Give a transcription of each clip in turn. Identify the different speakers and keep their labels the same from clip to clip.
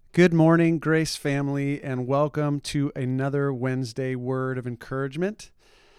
Speaker 1: Good morning, Grace family, and welcome to another Wednesday word of encouragement.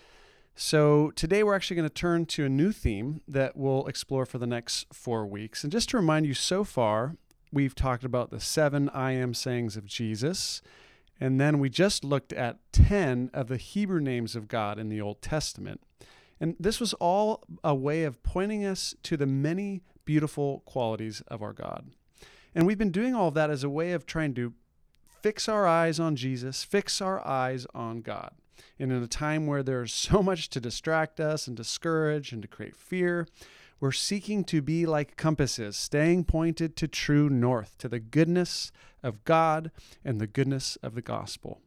Speaker 1: So, today we're actually going to turn to a new theme that we'll explore for the next 4 weeks. And just to remind you, so far, we've talked about the 7 I am sayings of Jesus, and then we just looked at 10 of the Hebrew names of God in the Old Testament. And this was all a way of pointing us to the many beautiful qualities of our God. And we've been doing all of that as a way of trying to fix our eyes on Jesus, fix our eyes on God. And in a time where there's so much to distract us and discourage and to create fear, we're seeking to be like compasses, staying pointed to true north, to the goodness of God and the goodness of the gospel.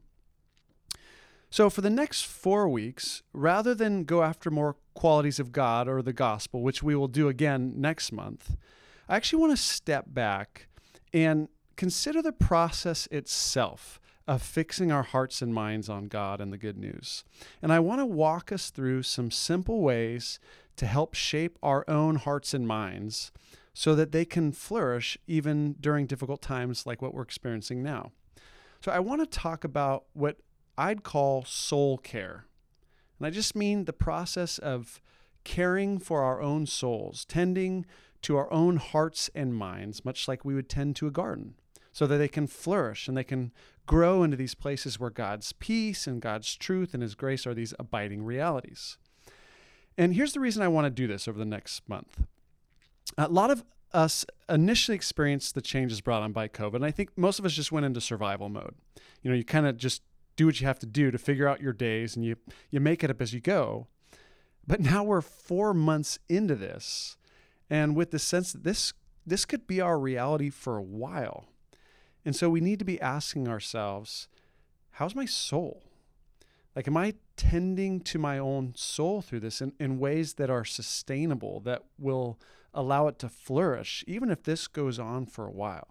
Speaker 1: So for the next 4 weeks, rather than go after more qualities of God or the gospel, which we will do again next month, I actually want to step back and consider the process itself of fixing our hearts and minds on God and the good news. And I want to walk us through some simple ways to help shape our own hearts and minds so that they can flourish even during difficult times like what we're experiencing now. So I want to talk about what I'd call soul care. And I just mean the process of caring for our own souls, tending to our own hearts and minds, much like we would tend to a garden, so that they can flourish and they can grow into these places where God's peace and God's truth and His grace are these abiding realities. And here's the reason I want to do this over the next month. A lot of us initially experienced the changes brought on by COVID, and I think most of us just went into survival mode. You kind of just do what you have to do to figure out your days, and you make it up as you go. But now we're 4 months into this, and with the sense that this could be our reality for a while. And so we need to be asking ourselves, how's my soul? Like, am I tending to my own soul through this in ways that are sustainable, that will allow it to flourish, even if this goes on for a while?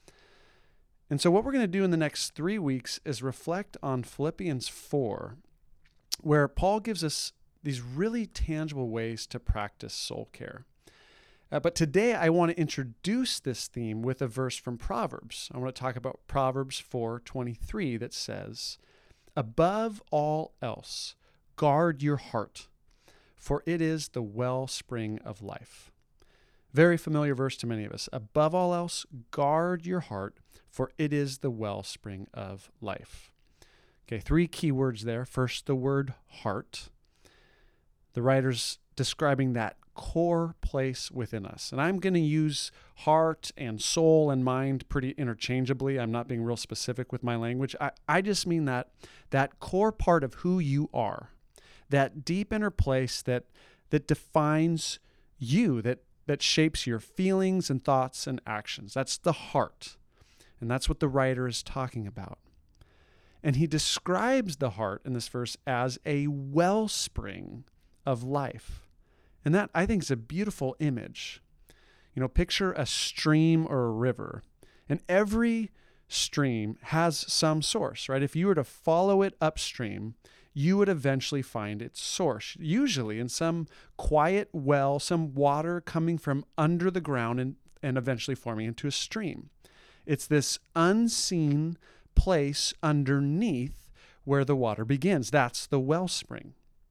Speaker 1: And so what we're going to do in the next 3 weeks is reflect on Philippians 4, where Paul gives us these really tangible ways to practice soul care. But today I want to introduce this theme with a verse from Proverbs. I want to talk about Proverbs 4:23 that says, "Above all else, guard your heart, for it is the wellspring of life." Very familiar verse to many of us. Above all else, guard your heart, for it is the wellspring of life. Okay, 3 key words there. First, the word heart. The writer's describing that core place within us. And I'm going to use heart and soul and mind pretty interchangeably. I'm not being real specific with my language. I just mean that core part of who you are, that deep inner place that defines you, that shapes your feelings and thoughts and actions. That's the heart. And that's what the writer is talking about. And he describes the heart in this verse as a wellspring of life. And that, I think, is a beautiful image. Picture a stream or a river. And every stream has some source, right? If you were to follow it upstream, you would eventually find its source, usually in some quiet well, some water coming from under the ground and eventually forming into a stream. It's this unseen place underneath where the water begins. That's the wellspring.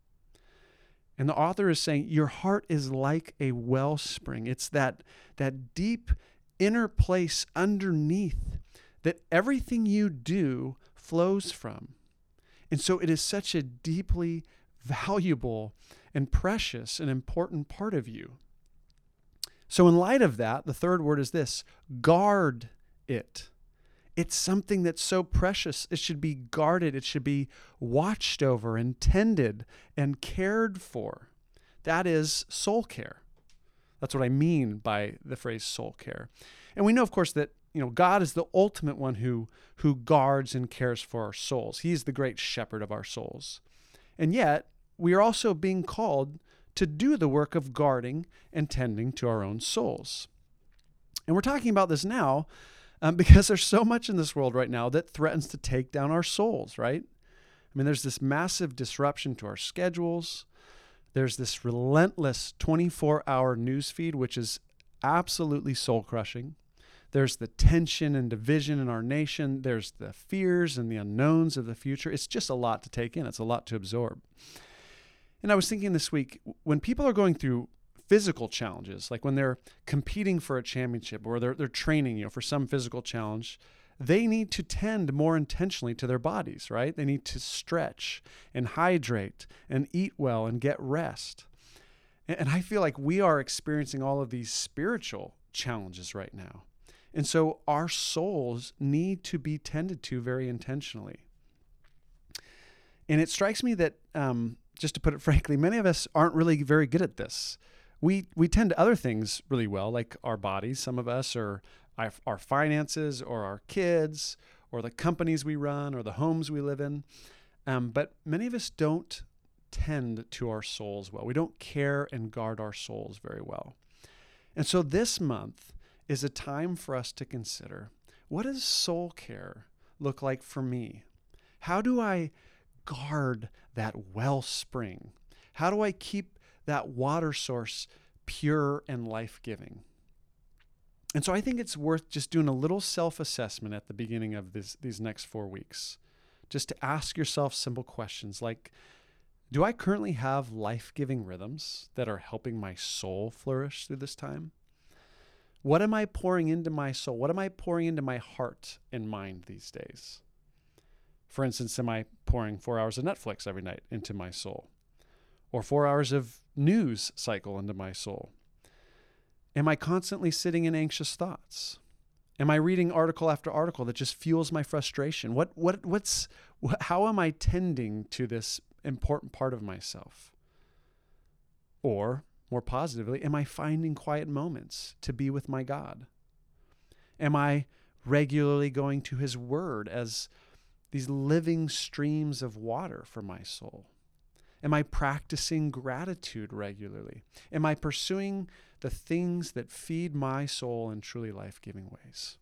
Speaker 1: And the author is saying your heart is like a wellspring. It's that deep inner place underneath that everything you do flows from. And so it is such a deeply valuable and precious and important part of you. So in light of that, the third word is this: guard it. It's something that's so precious. It should be guarded. It should be watched over and tended and cared for. That is soul care. That's what I mean by the phrase soul care. And we know, of course, that God is the ultimate one who guards and cares for our souls. He's the great shepherd of our souls. And yet, we are also being called to do the work of guarding and tending to our own souls. And we're talking about this now because there's so much in this world right now that threatens to take down our souls, right? I mean, there's this massive disruption to our schedules. There's this relentless 24-hour news feed, which is absolutely soul-crushing. There's the tension and division in our nation. There's the fears and the unknowns of the future. It's just a lot to take in. It's a lot to absorb. And I was thinking this week, when people are going through physical challenges, like when they're competing for a championship or they're training, for some physical challenge, they need to tend more intentionally to their bodies, right? They need to stretch and hydrate and eat well and get rest. And I feel like we are experiencing all of these spiritual challenges right now. And so our souls need to be tended to very intentionally. And it strikes me that, just to put it frankly, many of us aren't really very good at this. We tend to other things really well, like our bodies, some of us, or our finances, or our kids, or the companies we run, or the homes we live in. But many of us don't tend to our souls well. We don't care and guard our souls very well. And so this month is a time for us to consider, what does soul care look like for me? How do I guard that wellspring? How do I keep that water source pure and life-giving? And so I think it's worth just doing a little self-assessment at the beginning of these next 4 weeks, just to ask yourself simple questions like, do I currently have life-giving rhythms that are helping my soul flourish through this time? What am I pouring into my soul? What am I pouring into my heart and mind these days? For instance, am I pouring 4 hours of Netflix every night into my soul? Or 4 hours of news cycle into my soul? Am I constantly sitting in anxious thoughts? Am I reading article after article that just fuels my frustration? How am I tending to this important part of myself? Or, more positively, am I finding quiet moments to be with my God? Am I regularly going to His Word as these living streams of water for my soul? Am I practicing gratitude regularly? Am I pursuing the things that feed my soul in truly life-giving ways?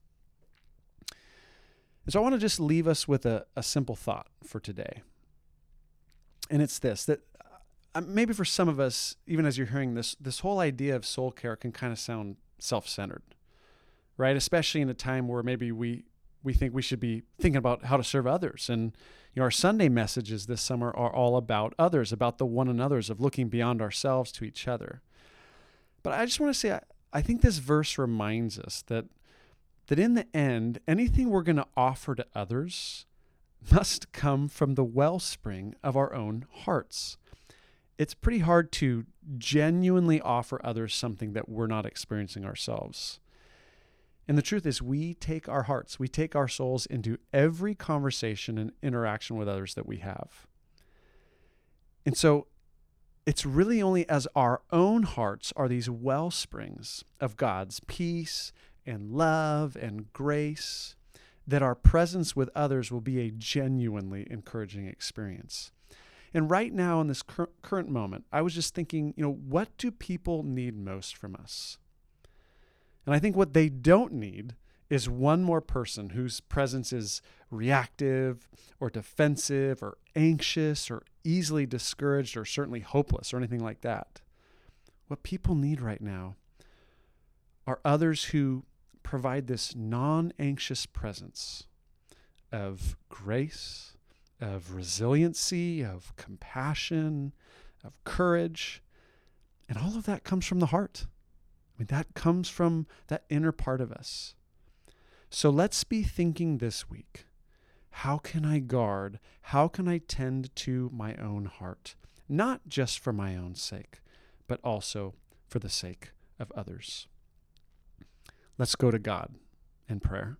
Speaker 1: And so I want to just leave us with a simple thought for today. And it's this, that maybe for some of us, even as you're hearing this whole idea of soul care can kind of sound self-centered, right? Especially in a time where maybe we think we should be thinking about how to serve others. And our Sunday messages this summer are all about others, about the one another's, of looking beyond ourselves to each other. But I just want to say, I think this verse reminds us that in the end, anything we're going to offer to others must come from the wellspring of our own hearts. It's pretty hard to genuinely offer others something that we're not experiencing ourselves. And the truth is, we take our hearts, we take our souls into every conversation and interaction with others that we have. And so it's really only as our own hearts are these well springs of God's peace and love and grace that our presence with others will be a genuinely encouraging experience. And right now in this current moment, I was just thinking, what do people need most from us? And I think what they don't need is one more person whose presence is reactive or defensive or anxious or easily discouraged or certainly hopeless or anything like that. What people need right now are others who provide this non-anxious presence of grace, of resiliency, of compassion, of courage. And all of that comes from the heart. That comes from that inner part of us. So let's be thinking this week, how can I guard, how can I tend to my own heart? Not just for my own sake, but also for the sake of others. Let's go to God in prayer.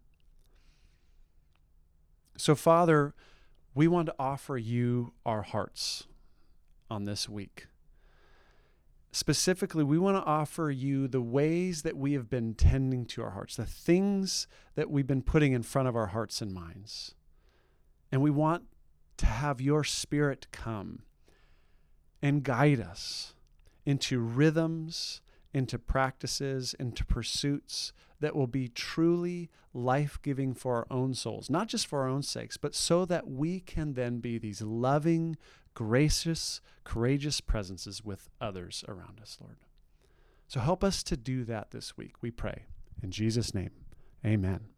Speaker 1: So, Father, we want to offer you our hearts on this week. Specifically, we want to offer you the ways that we have been tending to our hearts, the things that we've been putting in front of our hearts and minds. And we want to have your Spirit come and guide us into rhythms, into practices, into pursuits that will be truly life-giving for our own souls, not just for our own sakes, but so that we can then be these loving, gracious, courageous presences with others around us, Lord. So help us to do that this week, we pray. In Jesus' name, Amen.